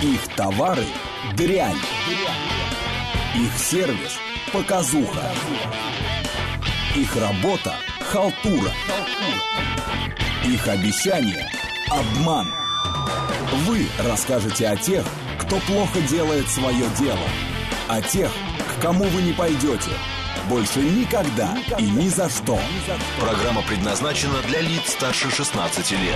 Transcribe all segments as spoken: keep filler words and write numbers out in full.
Их товары – дрянь. Их сервис – показуха. Их работа – халтура. Их обещания – обман. Вы расскажете о тех, кто плохо делает свое дело. О тех, к кому вы не пойдете. Больше никогда и ни за что. Программа предназначена для лиц старше шестнадцати лет.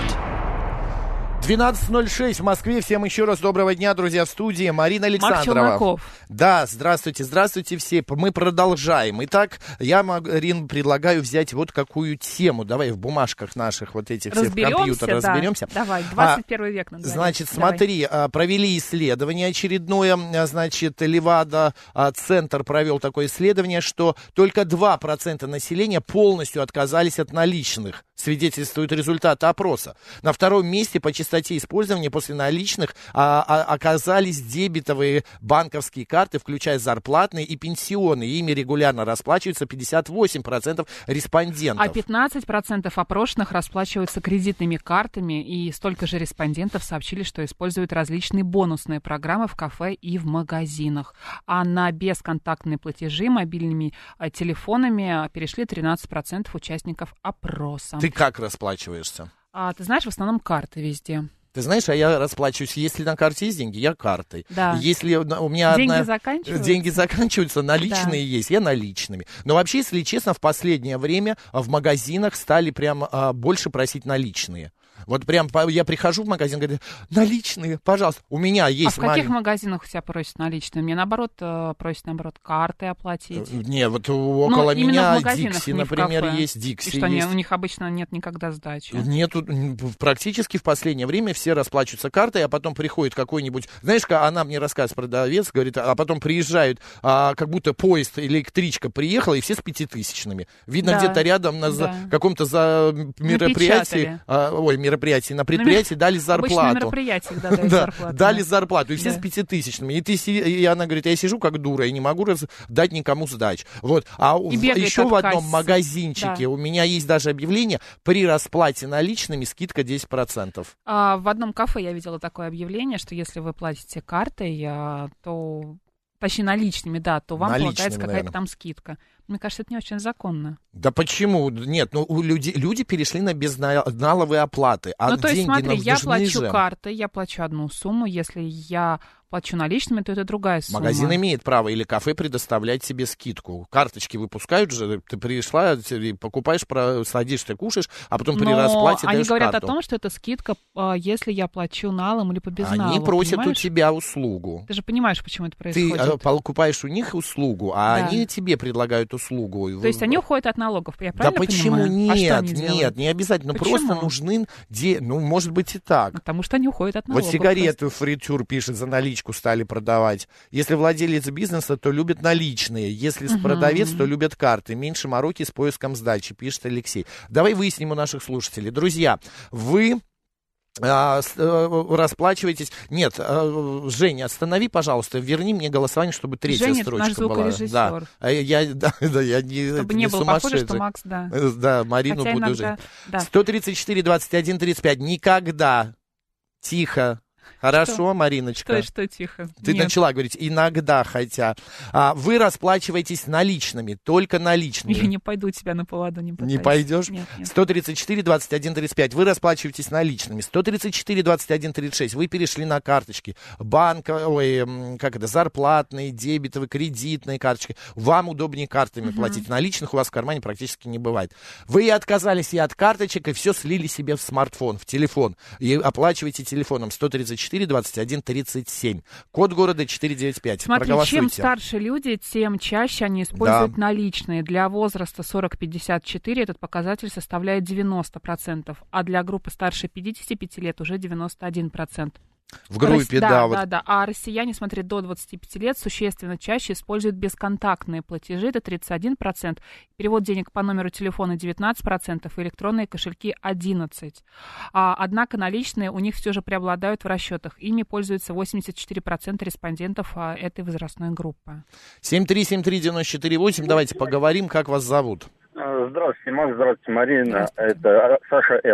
двенадцать ноль шесть в Москве. Всем еще раз доброго дня, друзья, в студии Марина Александрова. Да, здравствуйте, здравствуйте все. Мы продолжаем. Итак, я, Марин, предлагаю взять вот какую тему. Давай в бумажках наших вот этих всех компьютер разберемся. Да. Давай, двадцать первый век. Надо значит, Давай. смотри, провели исследование очередное. Значит, Левада-центр провел такое исследование, что только два процента населения полностью отказались от наличных. Свидетельствует результаты опроса. На втором месте по частоте использования после наличных а, а, оказались дебетовые банковские карты, включая зарплатные и пенсионные. Ими регулярно расплачиваются пятьдесят восемь процентов респондентов. А пятнадцать процентов опрошенных расплачиваются кредитными картами, и столько же респондентов сообщили, что используют различные бонусные программы в кафе и в магазинах. А на бесконтактные платежи мобильными а, телефонами перешли тринадцать процентов участников опроса. Ты как расплачиваешься? А, ты знаешь, в основном карты везде. Ты знаешь, а я расплачиваюсь, если на карте есть деньги, я картой. Да. Если у меня деньги одна... заканчиваются? Деньги заканчиваются, наличные да. есть, я наличными. Но вообще, если честно, в последнее время в магазинах стали прям а, больше просить наличные. Вот прям я прихожу в магазин, говорю, наличные, пожалуйста. У меня есть... А в каких малень... магазинах у тебя просят наличные? Мне, наоборот, просят, наоборот, карты оплатить. Не, вот около ну, меня Дикси, например, есть. Дикси И что, есть. у них обычно нет никогда сдачи? Нету, практически в последнее время все расплачиваются картой, а потом приходит какой-нибудь... Знаешь, она мне рассказывает, продавец, говорит, а потом приезжают, а, как будто поезд, электричка приехала, и все с пятитысячными. Видно, да. где-то рядом на да. каком-то за мероприятии... А, ой, мероприятии, на предприятии на, дали зарплату. Обычно на мероприятиях да, дают да, зарплату. Дали да. зарплату, и все да. с пятитысячными. И, ты, и она говорит, я сижу как дура, и не могу раз, дать никому сдач. Вот. А в, еще в одном кассе. магазинчике да. у меня есть даже объявление, при расплате наличными скидка десять процентов. А, в одном кафе я видела такое объявление, что если вы платите картой, то... Точнее, наличными, да, то вам наличными, полагается какая-то наверное. Там скидка. Мне кажется, это не очень законно. Да почему? Нет, ну люди, люди перешли на безналовые оплаты. А ну, то есть, деньги смотри, я плачу же. картой, я плачу одну сумму. Если я плачу наличными, то это другая сумма. Магазин имеет право или кафе предоставлять себе скидку. Карточки выпускают же, ты пришла, ты покупаешь, садишься, кушаешь, а потом при Но расплате они даешь говорят карту. о том, что это скидка, если я плачу налом или по безналу. Они просят понимаешь? у тебя услугу. Ты же понимаешь, почему это происходит. Ты покупаешь у них услугу, а да. они тебе предлагают услугу. То есть они уходят от налогов, я правильно да почему понимаю? нет, а нет, не обязательно, почему? Просто нужны, де... ну, может быть и так. Потому что они уходят от налогов. Вот сигареты фритюр пишет, за наличку стали продавать. Если владелец бизнеса, то любят наличные, если угу. продавец, то любят карты. Меньше мороки с поиском сдачи, пишет Алексей. Давай выясним у наших слушателей. Друзья, вы... А, расплачиваетесь. Нет, а, Женя, останови, пожалуйста, верни мне голосование, чтобы третья Женя, строчка была. Да. Я, да, да, я не, чтобы не, не было сумасшедший. Похоже, что Макс, да. Да, Марину Хотя буду иногда... уже. Да. сто тридцать четыре двадцать один тридцать пять. Никогда. Тихо. Хорошо, что? Мариночка? Что, что тихо? Ты Нет. начала говорить, иногда, хотя. А, вы расплачиваетесь наличными, только наличными. Я не пойду тебя на поводу, не пытаюсь. Не пойдешь? Нет, нет. сто тридцать четыре двадцать один тридцать пять. Вы расплачиваетесь наличными. сто тридцать четыре двадцать один тридцать шесть. Вы перешли на карточки. Банк, ой, как это, зарплатные, дебетовые, кредитные карточки. Вам удобнее картами uh-huh. платить. Наличных у вас в кармане практически не бывает. Вы отказались и от карточек, и все слили себе в смартфон, в телефон. И оплачиваете телефоном. сто тридцать четыре двадцать один тридцать семь. Код города четыреста девяносто пять. Смотри, чем старше люди, тем чаще они используют да. наличные. Для возраста сорок пятьдесят четыре этот показатель составляет девяносто процентов, а для группы старше пятидесяти пяти лет уже девяносто один процент. В группе, Рос... да. Да, вот. да, да. А россияне, смотри, до двадцати пяти лет существенно чаще используют бесконтактные платежи, это тридцать один процент, перевод денег по номеру телефона девятнадцать процентов, и электронные кошельки одиннадцать процентов. А, однако наличные у них все же преобладают в расчетах. Ими пользуются восемьдесят четыре процента респондентов а, этой возрастной группы. семь три семь три девять четыре восемь. Давайте поговорим, как вас зовут. Здравствуйте, Макс, здравствуйте, Марина. Здравствуйте. Это Саша Л.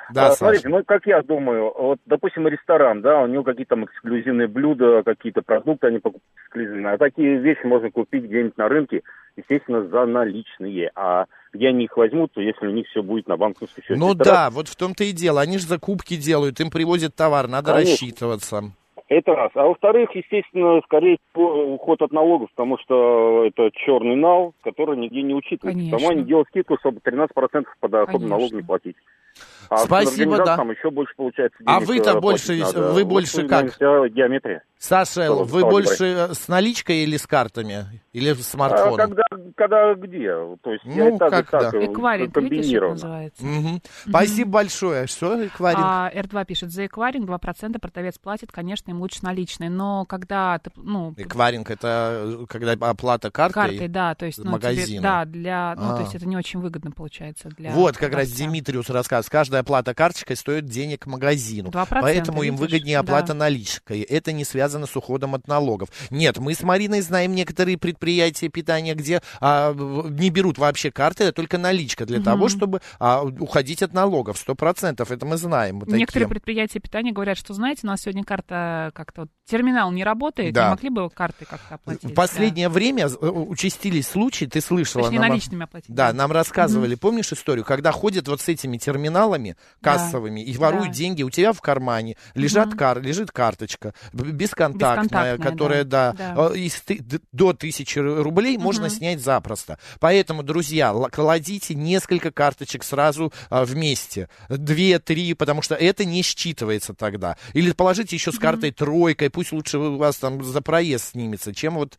Да, а, Саша. смотрите, ну, как я думаю, вот, допустим, ресторан, да, у него какие-то там эксклюзивные блюда, какие-то продукты они покупают эксклюзивные, а такие вещи можно купить где-нибудь на рынке, естественно, за наличные, а где они их возьмут, то если у них все будет на банковском счете. Ну Это да, раз. вот в том-то и дело. Они же закупки делают, им привозят товар, надо Конечно. рассчитываться. Это раз. А во-вторых, естественно, скорее всего, уход от налогов, потому что это черный нал, который нигде не учитывается. Конечно. Потому они делают скидку, чтобы тринадцать процентов подоходный Конечно. налог не платить. А Спасибо, да. там еще больше получается денег. А вы-то э, больше, платить надо. вы Вот, больше ну, как? вся геометрия. Саша, Что, вы что больше с наличкой или с картами? Или с А смартфоном? когда, когда где? То есть я Ну, и так, как и так да. э, Эквайринг, видите, что комбинированно. называется. Мгм. Спасибо большое. Что, эквайринг? А эр два пишет, за эквайринг два процента продавец платит, конечно, им лучше наличные, но когда ты, ну, Эквайринг — это когда оплата картой? картой, да, то есть, ну, тебе, магазина. да, для, ну, А. то есть это не очень выгодно получается для Вот как раз продавца. Димитриус рассказывает. Каждая оплата карточкой стоит денег магазину. два процента, Поэтому им видишь? выгоднее оплата Да. наличкой. Это не связано с уходом от налогов. Нет, мы с Мариной знаем некоторые предприятия питания, где а, не берут вообще карты, а только наличка для Мгм. того, чтобы а, уходить от налогов. Сто процентов. Это мы знаем. Вот Некоторые такие. предприятия питания говорят, что, знаете, у нас сегодня карта как-то, вот, терминал не работает, Да. не могли бы карты как-то оплатить? В последнее время э, участились случаи, ты Да. слышала? Точнее, нам- наличными оплатить. Да, нам рассказывали, помнишь историю, когда ходят вот с этими терминалами кассовыми и воруют Да. деньги, у тебя в кармане лежат Мгм. кар, лежит карточка б- бесконтактная, Бесконтактная, которая, да, да. э, из ты- д- до тысячи рублей можно Мгм. снять запросто. Поэтому, друзья, л- кладите несколько карточек сразу а, вместе, две-три, потому что это не считывается тогда. Или положите еще с картой тройкой, пусть лучше у вас там за проезд снимется, чем вот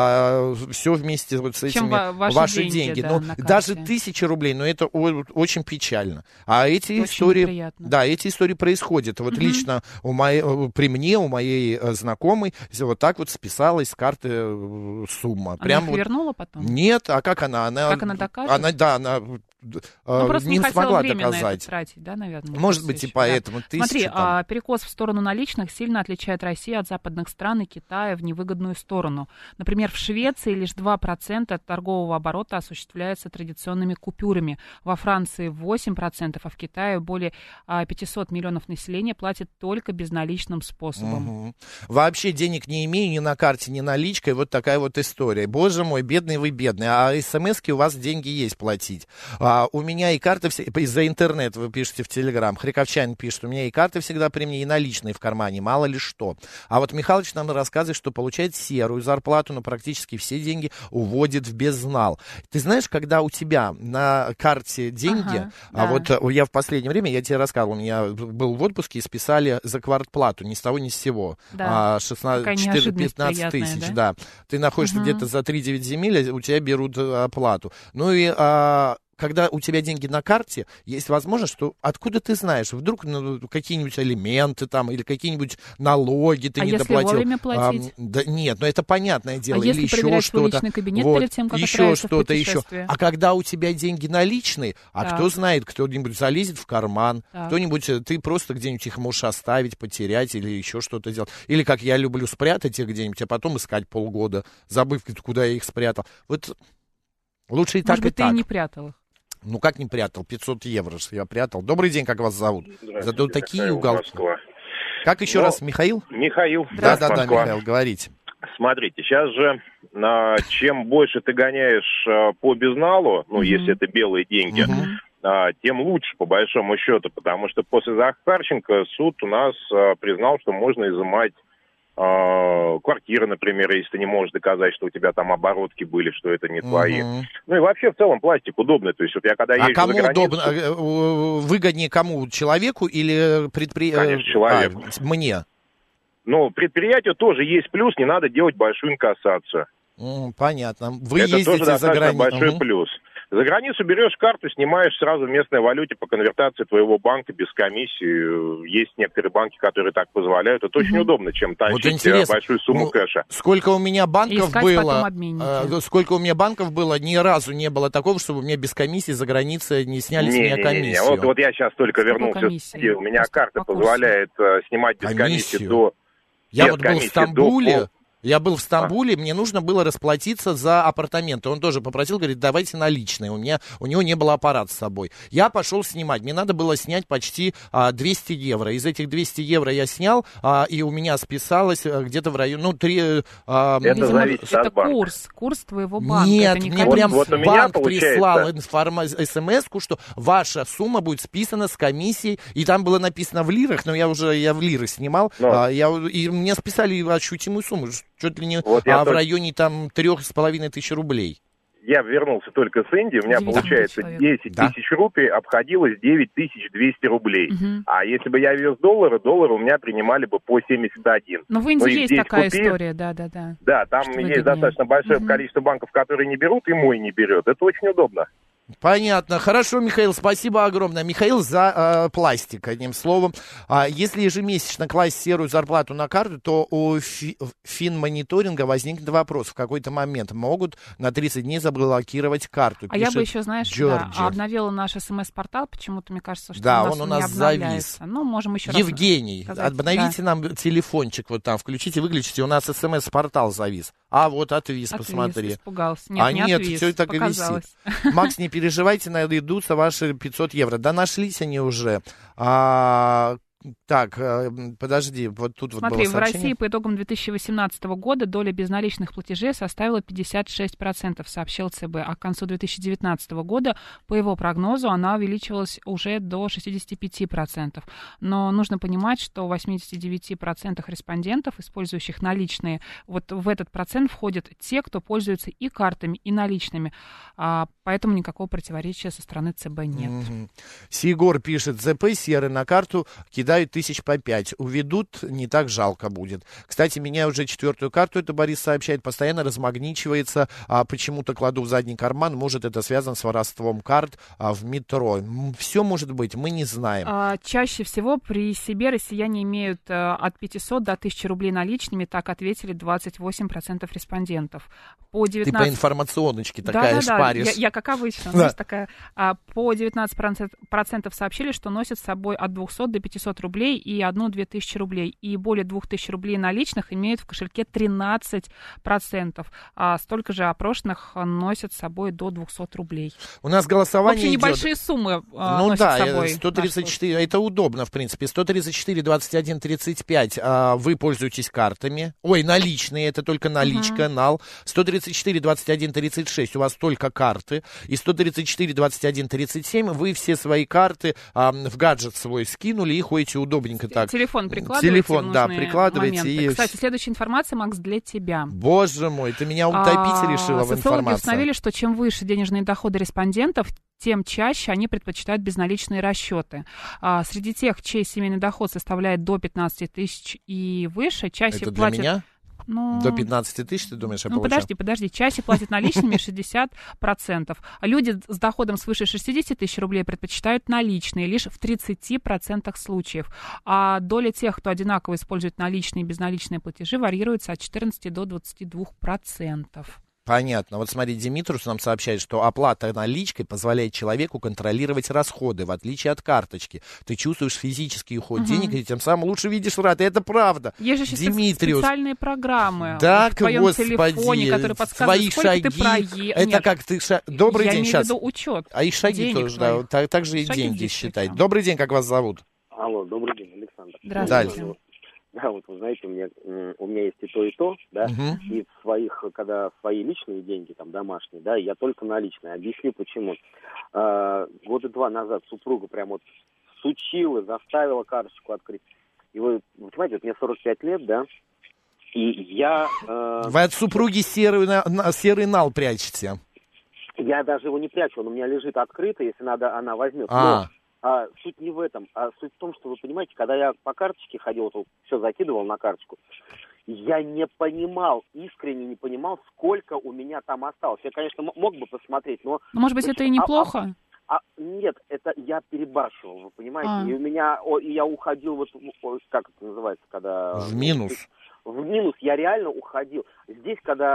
все вместе вот с Чем этими ва- ваши ваши деньги, деньги. да, Ну, на карте. даже тысячи рублей, но это о- очень печально. А эти Очень истории, неприятно. да, эти истории происходят. Вот Мгм. лично у моей, э, при мне, у моей э, знакомой, вот так вот списалась с карты э, сумма. Она Прям их вот- вернула потом? Нет, а как она? Она, Как она докажет? Она, да, она э, Ну, просто не не хотела смогла время на доказать. это тратить, да, наверное? Может просто быть, и еще, да. поэтому. Смотри, Тысяча там. а, перекос в сторону наличных сильно отличает Россию от западных стран и Китая в невыгодную сторону. Например, в Швеции лишь два процента торгового оборота осуществляется традиционными купюрами. Во Франции восемь процентов, а в Китае более а, пятьсот миллионов населения платят только безналичным способом. Мгм. Вообще денег не имею ни на карте, ни наличкой. Вот такая вот история. Боже мой, бедный вы бедный. А смс-ки у вас деньги есть платить. А, у меня и карты все... За интернет вы пишете в Телеграм. Хряковчанин пишет, у меня и карты всегда при мне, и наличные в кармане. Мало ли что. А вот Михалыч нам рассказывает, что получает серую зарплату, но практически все деньги уводит в безнал. Ты знаешь, когда у тебя на карте деньги, Ага, а да. вот э, я в последнее время, я тебе рассказывал, у меня был в отпуске и списали за квартплату, ни с того ни с сего. Да. А, шестнадцать, Такая четырнадцать, неожиданность пятнадцать приятная, тысяч, да? да. Ты находишься Мгм. где-то за три-девять земель, у тебя берут э, оплату. Ну и а, когда у тебя деньги на карте, есть возможность, что откуда ты знаешь, вдруг ну, какие-нибудь элементы там или какие-нибудь налоги ты А не если доплатил. вовремя платить? А, да нет, ну это понятное дело. А если или еще проверять свой что-то. личный кабинет Вот, перед тем, как еще отправиться в что-то еще. путешествие? А когда у тебя деньги наличные, а Так. кто знает, кто-нибудь залезет в карман, Так. кто-нибудь, э, ты просто где-нибудь их можешь оставить, потерять или еще что-то делать. Или, как я люблю, спрятать их где-нибудь, а потом искать полгода, забыв, куда я их спрятал. Вот лучше и Может так, и быть, ты так. и не прятал их. Ну, как не прятал? пятьсот евро ж я прятал. Добрый день, как вас зовут? Здравствуйте, Зато такие Михаил, уголки. Москва. Как еще Ну, раз, Михаил? Михаил, Да-да-да, Москва. Михаил, говорите. Смотрите, сейчас же а, чем больше ты гоняешь а, по безналу, ну, Мгм. если это белые деньги, Мгм. а, тем лучше, по большому счету, потому что после Захарченко суд у нас а, признал, что можно изымать а, квартиры, например, если ты не можешь доказать, что у тебя там оборотки были, что это не твои. Мгм. Ну и вообще в целом пластик удобный, то есть вот я когда А езжу кому за границу... удобно? э, э, Выгоднее кому? Человеку или предприятию? Конечно, человеку. мне. Ну, предприятию тоже есть плюс, не надо делать большую инкассацию. М, понятно. Вы Это ездите тоже за достаточно границу. большой Мгм. плюс. За границу берешь карту, снимаешь сразу в местной валюте по конвертации твоего банка без комиссии. Есть некоторые банки, которые так позволяют. Это очень удобно, чем Вот тащить интересно, большую сумму ну, кэша. сколько у меня банков искать было, потом обменники. э, сколько у меня банков было, ни разу не было такого, чтобы мне без комиссии за границей не сняли с меня Не-не-не, комиссию. вот, вот я сейчас только Сколько вернулся. комиссии? с России. У меня Просто карта по курсу. позволяет э, снимать без комиссии Комиссию? до... Я без вот был в комиссии до Стамбуле, пол- Я был в Стамбуле, а. мне нужно было расплатиться за апартаменты. Он тоже попросил, говорит, давайте наличные. У меня, у него не было аппарата с собой. Я пошел снимать. Мне надо было снять почти а, двести евро. Из этих двести евро я снял, а, и у меня списалось а, где-то в районе, ну, три... А, это видимо, зависит это от банка. курс, курс твоего банка. Нет, не мне комиссия. прям вот банк получается... прислал информ... смс-ку, что ваша сумма будет списана с комиссией. И там было написано в лирах, но я уже я в лиры снимал. А, я, и мне списали ощутимую сумму. Чуть ли не вот а, в только... районе там трех с половиной тысяч рублей. Я вернулся только с Индии, у меня получается десять да. тысяч рупий, обходилось девять тысяч двести рублей. Угу. А если бы я вез доллары, доллары у меня принимали бы по семьдесят один. Но в Индии Но есть такая купи... история, да-да-да. Да, там что есть выгоднее. достаточно большое угу. количество банков, которые не берут, и мой не берет. Это очень удобно. Понятно. Хорошо, Михаил, спасибо огромное. Михаил за э, пластик, одним словом. А если ежемесячно класть серую зарплату на карту, то у фи- финмониторинга возникнет вопрос. В какой-то момент могут на тридцать дней заблокировать карту. А я бы еще, знаешь, да, обновила наш смс-портал. Почему-то, мне кажется, что да, у нас он у он нас не завис. Ну, можем еще Евгений, раз сказать. обновите да. нам телефончик вот там, включите, выключите. У нас смс-портал завис. А вот отвис, отвис посмотри. Испугался. Нет, а не нет, отвис, все так и показалось. висит. Макс, не переживайте, найдутся ваши пятьсот евро. Да нашлись они уже. А, так, подожди, вот тут Смотри, вот было в сообщение. России по итогам две тысячи восемнадцатого года доля безналичных платежей составила пятьдесят шесть процентов, сообщил ЦБ, а к концу две тысячи девятнадцатого года, по его прогнозу, она увеличивалась уже до шестьдесят пять процентов. Но нужно понимать, что восемьдесят девять процентов респондентов, использующих наличные, вот в этот процент входят те, кто пользуется и картами, и наличными. А, поэтому никакого противоречия со стороны ЦБ нет. Mm-hmm. Сигор пишет, ЗП серый на карту кидают тысяч по пять. Уведут, не так жалко будет. Кстати, меня уже четвертую карту, это Борис сообщает, постоянно размагничивается, а почему-то кладу в задний карман. Может, это связано с воровством карт а, в метро. Все может быть, мы не знаем. А, чаще всего при себе россияне имеют а, от пятисот до тысячи рублей наличными, так ответили двадцать восемь процентов респондентов. По девятнадцать... Ты по информационочке такая да, да, шпаришь. Да, я, я как обычно, знаешь, такая. А, по девятнадцать процентов сообщили, что носят с собой от двухсот до пятисот рублей и одну-две тысячи рублей. И более двух тысяч рублей наличных имеют в кошельке тринадцать процентов. А столько же опрошенных носят с собой до двухсот рублей. У нас голосование Вообще идет. небольшие суммы а, ну носят да, с собой. сто тридцать четыре, это удобно, в принципе. сто тридцать четыре двадцать один тридцать пять а, вы пользуетесь картами. Ой, наличные, это только наличка, uh-huh. нал. сто тридцать четыре двадцать один тридцать шесть у вас только карты. И сто тридцать четыре двадцать один тридцать семь вы все свои карты а, в гаджет свой скинули и ходите удобненько так. Телефон прикладываете. Телефон, да, прикладываете. И... Кстати, следующая информация, Макс, для тебя. Боже мой, ты меня утопить а, решила в информации. Социологи установили, что чем выше денежные доходы респондентов, тем чаще они предпочитают безналичные расчеты. А, среди тех, чей семейный доход составляет до пятнадцати тысяч и выше, чаще это платят... для меня? Ну, до пятнадцати тысяч, ты думаешь, я Ну, получаю? подожди, подожди. Чаще платят наличными шестьдесят процентов. А люди с доходом свыше шестидесяти тысяч рублей предпочитают наличные лишь в тридцати процентах случаев. А доля тех, кто одинаково использует наличные и безналичные платежи, варьируется от четырнадцати до двадцати двух процентов. Понятно. Вот смотри, Димитрус нам сообщает, что оплата наличкой позволяет человеку контролировать расходы, в отличие от карточки. Ты чувствуешь физический уход угу. денег, и тем самым лучше видишь раты. Это правда. Есть же Димитриус. специальные программы так, в твоем господи, телефоне, которые подсказывают, твои шаги. Ты прои... Это Нет, как ты... Ша... Добрый я день, имею сейчас. в виду учет. А и шаги тоже, да. Так, так же и шаги деньги считать. там. Добрый день, как вас зовут? Алло, добрый день, Александр. Здравствуйте. Дальше. Да, вот вы знаете, у меня, у меня есть и то, и то, да, Угу. и в своих, когда свои личные деньги, там, домашние, да, я только наличные. Объясню, почему. А, года два назад супруга прям вот сучила, заставила карточку открыть. И вы, вы понимаете, вот мне сорок пять лет, да, и я... Э, вы от супруги серый, на, серый нал прячете? Я даже его не прячу, он у меня лежит открыто, если надо, она возьмет. А. Но, А, суть не в этом, а суть в том, что вы понимаете, когда я по карточке ходил, вот, все закидывал на карточку, я не понимал, искренне не понимал, сколько у меня там осталось. Я, конечно, м- мог бы посмотреть, но... Ну, может быть, значит, это и неплохо? А, а, а, нет, это я перебарщивал, вы понимаете, А. и у меня, о, и я уходил, вот, о, как это называется, когда... В минус. В минус я реально уходил. Здесь, когда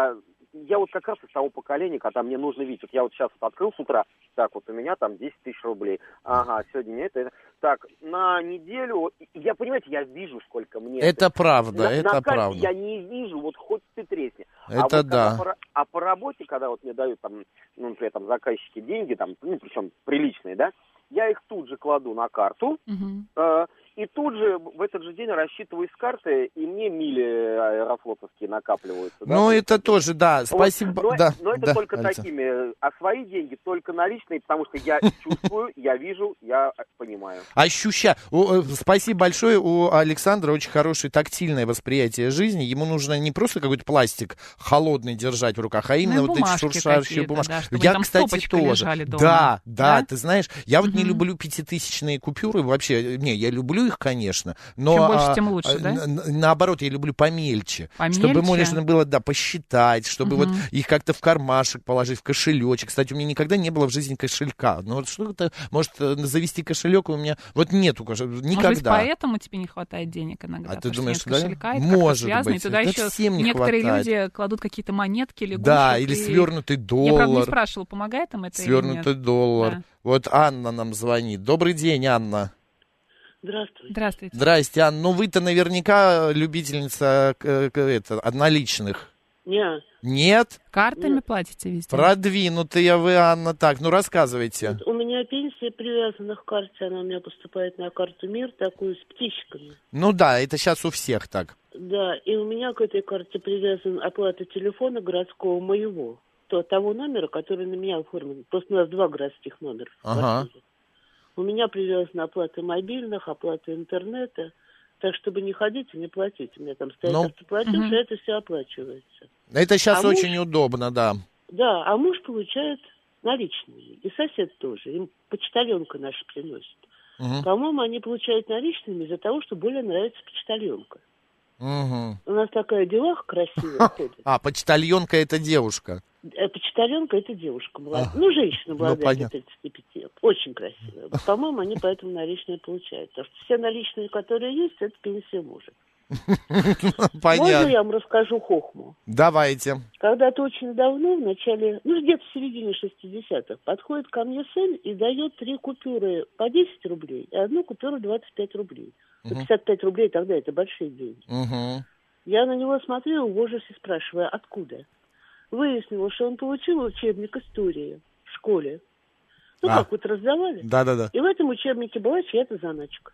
я вот как раз из того поколения, когда мне нужно видеть. Вот я вот сейчас вот открыл с утра, так вот у меня там десять тысяч рублей. Ага, сегодня не это, это. Так, на неделю, я, понимаете, я вижу, сколько мне... Это правда, на, это на карте правда. я не вижу, вот хоть ты тресни. Это а вот да. По, а по работе, когда вот мне дают там, ну, например, там заказчики деньги, там, ну, причем приличные, да, я их тут же кладу на карту, Угу. э, и тут же в этот же день рассчитываю с карты, и мне мили аэрофлотовские накапливаются. Да? Ну, это тоже, да, спасибо. Вот, но, да, но это да, только Александр. такими, а свои деньги только наличные, потому что я чувствую, я вижу, я понимаю. Ощуща... О, спасибо большое. У Александра очень хорошее тактильное восприятие жизни. Ему нужно не просто какой-то пластик холодный держать в руках, а именно Ну, вот бумажки эти шуршащие какие-то, бумажки. да, чтобы Я, там кстати, стопочкой тоже. лежали дома. Да, да, Да? ты знаешь, я вот не Мгм. люблю пятитысячные купюры вообще. Не, я люблю их, конечно, но... Чем больше, а, тем лучше, а, да? на- на- наоборот, я люблю помельче. Помельче? Чтобы можно было, да, посчитать, чтобы Мгм. вот их как-то в кармашек положить, в кошелечек. Кстати, у меня никогда не было в жизни кошелька. Ну вот что-то, может, э, завести кошелек у меня... Вот нету кошелька, никогда. Может быть, поэтому тебе не хватает денег иногда? А ты потому что думаешь, нет да? кошелька, это Может как-то связано, быть. и туда Это еще всем не некоторые хватает. люди кладут какие-то монетки, лягушек. Да, или и- свернутый Я, правда, не доллар. спрашивала, помогает им это Свернутый или нет. доллар. Да. Вот Анна нам звонит. Добрый день, Анна. Здравствуйте. Здравствуйте. Здрасте, Анна. Ну, вы-то наверняка любительница к- к- это, одноличных. Не, Нет? Картами платите везде? Продвинутые вы, Анна. Так, ну рассказывайте. у меня пенсия привязана к карте, она у меня поступает на карту МИР, такую с птичками. Ну да, это сейчас у всех так. Да, и у меня к этой карте привязана оплата телефона городского моего, то, того номера, который на меня оформлен. Просто у нас два городских номера в Ага. квартире. У меня привязана оплата мобильных, оплата интернета, так, чтобы не ходить и не платить. У меня там стоит Ну. автоплатеж, Мгм. и это все оплачивается. Это сейчас А муж- очень удобно, да. Да, а муж получает наличные. И сосед тоже. Им почтальонка наша приносит. Мгм. По-моему, они получают наличными из-за того, что более нравится почтальонка. Мгм. У нас такая делаха красивая ходит. А, почтальонка это девушка. Э, Почтальонка — это девушка молодая. А, Ну, женщина молодая, понятно. лет тридцати пяти. Очень красивая. По-моему, они поэтому наличные получают. Потому что все наличные, которые есть, это пенсия мужа. Можно Понятно. я вам расскажу хохму? Давайте. Когда-то очень давно, в начале, ну, где-то в середине шестидесятых, подходит ко мне сын и дает три купюры по десять рублей и одну купюру двадцать пять рублей. Ну, пятьдесят пять рублей тогда это большие деньги. Мгм. Я на него смотрю в ужасе, спрашиваю, откуда? Выяснилось, что он получил учебник истории в школе. Ну, А. как вот раздавали. Да-да-да. И в этом учебнике была чья-то заначка.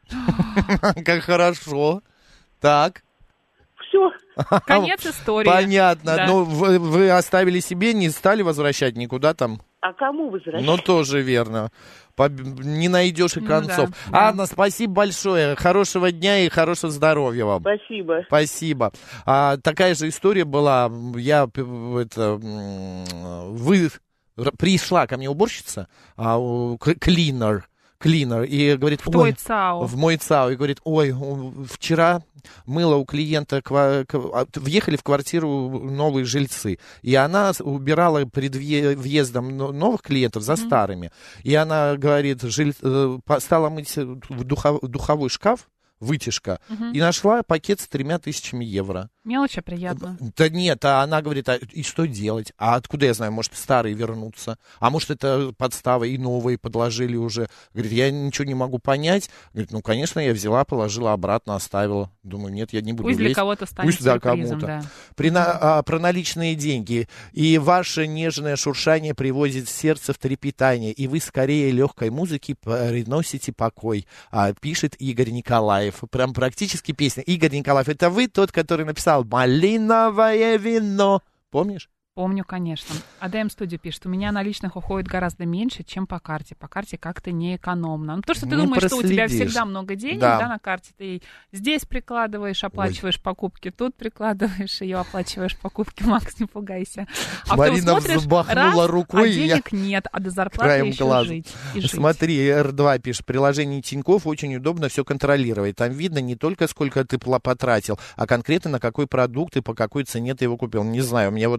Как хорошо. Так. Все. Конец истории. Понятно. Да. Ну, вы, вы оставили себе, не стали возвращать никуда там? А кому возвращать? Ну, тоже верно. Поб- Не найдешь и Ну концов. да, да. Анна, спасибо большое. Хорошего дня и хорошего здоровья вам. Спасибо. Спасибо. А, такая же история была. Я п- это м, вы р- пришла ко мне уборщица, а, у- к- клинер, клинер, и говорит, В твой ой, ЦАО. в мой ЦАО, и говорит, ой, у- вчера мыло у клиента, ква- к- а, въехали в квартиру новые жильцы, и она с- убирала перед въе- въездом но- новых клиентов за старыми, и она говорит, жиль- э, по- стала мыть в духов- духовой шкаф, вытяжка, Мгм. и нашла пакет с тремя тысячами евро. Мелочи приятно. Да нет, а она говорит, а и что делать? А откуда я знаю, может, старые вернутся? А может, это подстава и новые подложили уже? Говорит, я ничего не могу понять. Говорит, ну, конечно, я взяла, положила обратно, оставила. Думаю, нет, я не буду Пусть для лезть. кого-то станет Пусть, да, сюрпризом, кому-то. да. При на- а, про наличные деньги. И ваше нежное шуршание приводит сердце в трепетание, и вы скорее легкой музыки приносите покой, а, пишет Игорь Николаев. Прям практически песня. Игорь Николаев, это вы тот, который написал «Малиновое вино». Помнишь? Помню, конечно. АДМ Студио пишет, у меня наличных уходит гораздо меньше, чем по карте. По карте как-то не экономно. Ну, то, что ты Не думаешь, что у тебя проследишь. всегда много денег, Да. да. на карте, ты здесь прикладываешь, оплачиваешь покупки, тут прикладываешь ее, оплачиваешь покупки, Макс, не пугайся. А потом Марина смотришь, взмахнула раз, рукой, а и я денег нет, а до зарплаты краем еще глаза. жить. И жить. Смотри, эр два пишет, приложение Тинькофф очень удобно все контролировать. Там видно не только сколько ты пла- потратил, а конкретно на какой продукт и по какой цене ты его купил. Не знаю, у меня вот тоже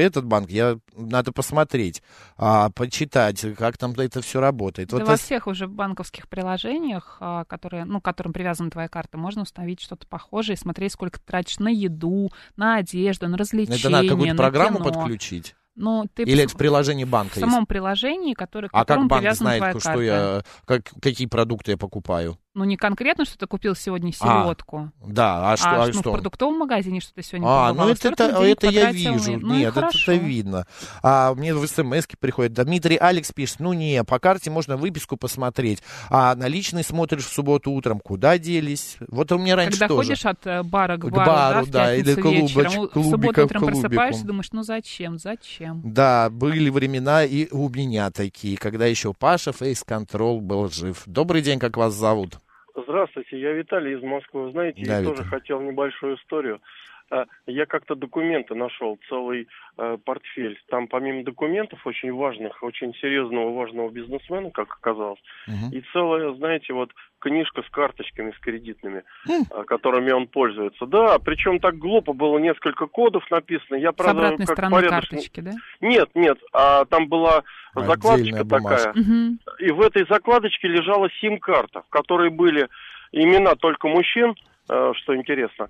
этот банк, я, надо посмотреть, а, почитать, как там это все работает. Да, вот во это... всех уже банковских приложениях, а, которые, ну, к которым привязана твоя карта, можно установить что-то похожее и смотреть, сколько ты тратишь на еду, на одежду, на развлечения, Это надо какую-то на программу кино. подключить? Ну, ты Или пос... это в приложении банка в есть? В самом приложении, которое, к а как банк привязана знает, твоя что карта. я, как, какие продукты я покупаю? Ну, не конкретно, что ты купил сегодня селедку. А, да, а что? А, а ну, что? в продуктовом магазине что ты сегодня А, побывал. ну это, это, это я вижу. Ну, Нет, это, это видно. А мне в смс-ке приходит. Дмитрий Алекс пишет, ну не, по карте можно выписку посмотреть, а наличные смотришь в субботу утром. Куда делись? Вот у меня раньше Когда тоже. ходишь от бара к бару, к бару, да, да, или клубоч, вечером, в субботу утром клубиком. просыпаешься, думаешь, ну зачем, зачем? Да, были времена и у меня такие, когда еще Паша Face Control был жив. Добрый день, как вас зовут? Здравствуйте, я Виталий из Москвы. Знаете, да, я Виталий. тоже хотел небольшую историю. Я как-то документы нашел, целый э, портфель. Там помимо документов очень важных, очень серьезного, важного бизнесмена, как оказалось, uh-huh. и целая, знаете, вот книжка с карточками, с кредитными, uh-huh. которыми он пользуется. Да, причем так глупо было, несколько кодов написано. Я, правда, с обратной как стороны порядочный... карточки, да? Нет, нет, а там была закладочка такая, uh-huh. и в этой закладочке лежала сим-карта, в которой были имена только мужчин, э, что интересно,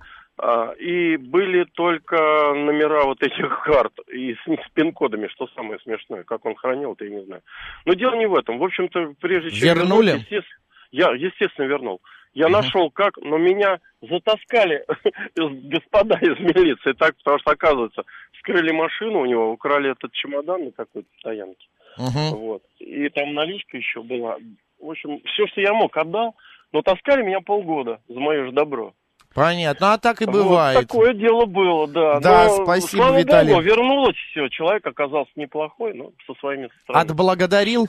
и были только номера вот этих карт и с, с пин-кодами, что самое смешное. Как он хранил, это я не знаю. Но дело не в этом. В общем-то, прежде чем... Вернули? Вернуть, естественно, я, естественно, вернул. Я uh-huh. нашел как, но меня затаскали господа из милиции, так, потому что, оказывается, вскрыли машину у него, украли этот чемодан на какой-то стоянке. Uh-huh. Вот. И там наличка еще была. В общем, все, что я мог, отдал, но таскали меня полгода за мое же добро. Понятно, а так и бывает. Вот такое дело было, да. Да, но, спасибо, слава Виталий. Богу, вернулось все. Человек оказался неплохой, но со своими странами. Отблагодарил?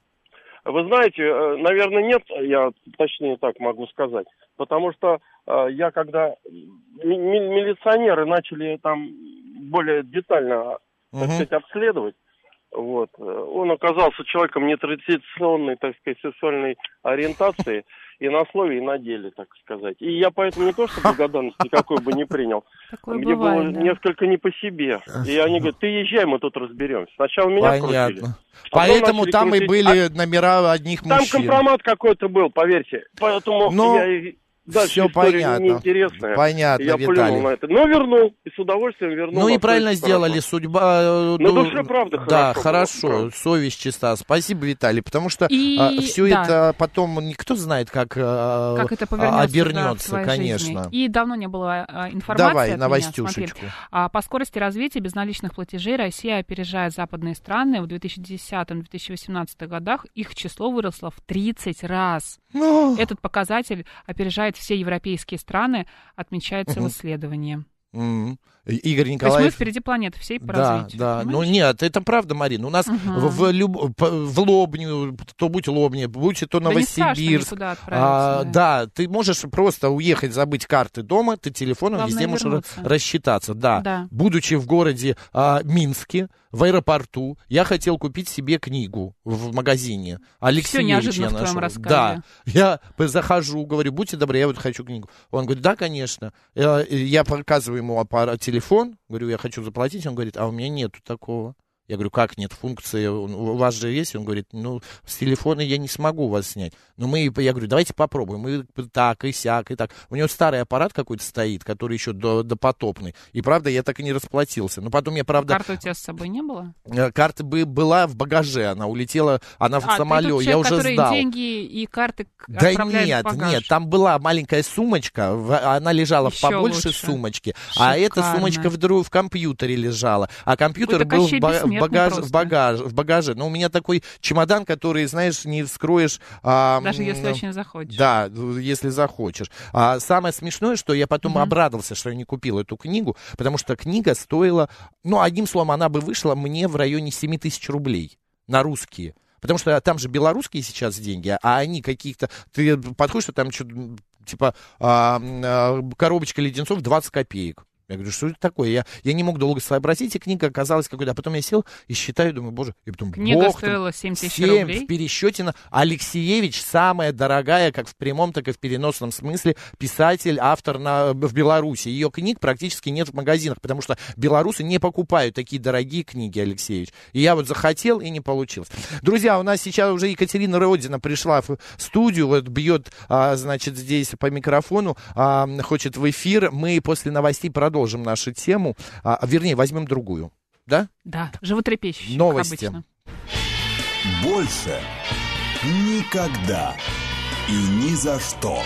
Вы знаете, наверное, нет, я точнее так могу сказать. Потому что э, я когда милиционеры начали там более детально, так uh-huh. сказать, обследовать, вот, он оказался человеком нетрадиционной, так сказать, сексуальной ориентации. И на слове, и на деле, так сказать. И я поэтому не то, что благодарность никакой бы не принял. Такое Мне бывает, было да. несколько не по себе. И они говорят, ты езжай, мы тут разберемся. Сначала меня Понятно. крутили. Поэтому там крутить. и были а... номера одних там мужчин. Там компромат какой-то был, поверьте. Поэтому Но... я... Дальше все понятно. Неинтересная. Понятно, я Виталий. На это. Но вернул. И с удовольствием вернул. Ну и правильно сделали. Хорошо. Судьба... На душе правда хорошо. Да, хорошо. Было, совесть чиста. Спасибо, Виталий. Потому что и... а, все да. это потом никто знает, как, как это обернется, обернется, да, конечно. Жизни. И давно не было а, информации. Давай, от новостюшечку. Меня. А, по скорости развития безналичных платежей Россия опережает западные страны. В две тысячи десятом - две тысячи восемнадцатом годах их число выросло в тридцать раз. Ну... Этот показатель опережает все европейские страны, отмечается в исследовании. Mm-hmm. Игорь Николаев... То есть мы впереди планеты всей по да, развитию. Да, понимаешь? ну нет, это правда, Марина. У нас uh-huh. в, в, люб... в Лобню, то будь Лобня, будь то Новосибирск. Да, а, да. да, ты можешь просто уехать, забыть карты дома, ты телефоном Главное везде можешь вернуться. рассчитаться. Да. Да. Будучи в городе а, Минске, в аэропорту, я хотел купить себе книгу в магазине. Алексей Все неожиданно в твоем рассказе. Да, я захожу, говорю, будьте добры, я вот хочу книгу. Он говорит, да, конечно. Я показываю ему аппарат, телефон, говорю, я хочу заплатить. Он говорит, а у меня нету такого. Я говорю, как нет функции, у вас же есть? Он говорит, ну, с телефона я не смогу вас снять. Но мы, я говорю, давайте попробуем. Мы так и сяк, и так. У него старый аппарат какой-то стоит, который еще до, допотопный. И, правда, я так и не расплатился. Но потом я, правда... Карты у тебя с собой не было? Карта бы была в багаже, она улетела, она в а, самолете, человек, я уже который сдал. деньги и карты да отправляет нет, в багаж. нет, там была маленькая сумочка, она лежала Еще в побольше лучше. сумочке, Шикарно. а эта сумочка в, в компьютере лежала, а компьютер Какой-то был в, Кощей ба- в, багаж, в, просто. багаж, в багаже. Но у меня такой чемодан, который, знаешь, не вскроешь... А, Даже если очень захочешь. Да, если захочешь. А самое смешное, что я потом Mm-hmm. обрадовался, что я не купил эту книгу, потому что книга стоила, ну, одним словом, она бы вышла мне в районе семь тысяч рублей на русские. Потому что там же белорусские сейчас деньги, а они каких-то... Ты подходишь, а там что-то, типа, а, а, коробочка леденцов двадцать копеек. Я говорю, что это такое? Я, я не мог долго сообразить, и книга оказалась какой-то. А потом я сел и считаю, думаю, боже, и потом, книга бог, стоила семь тысяч рублей. В пересчете на... Алексеевич самая дорогая, как в прямом, так и в переносном смысле, писатель, автор на... в Беларуси. Ее книг практически нет в магазинах, потому что белорусы не покупают такие дорогие книги, Алексеевич. И я вот захотел, и не получилось. Друзья, у нас сейчас уже Екатерина Родина пришла в студию, вот бьет, а, значит, здесь по микрофону, а, хочет в эфир. Мы после новостей продолжим. Продолжим нашу тему, а, вернее, возьмем другую, да? Да, животрепещущую, новости. Как обычно. Больше никогда и ни за что.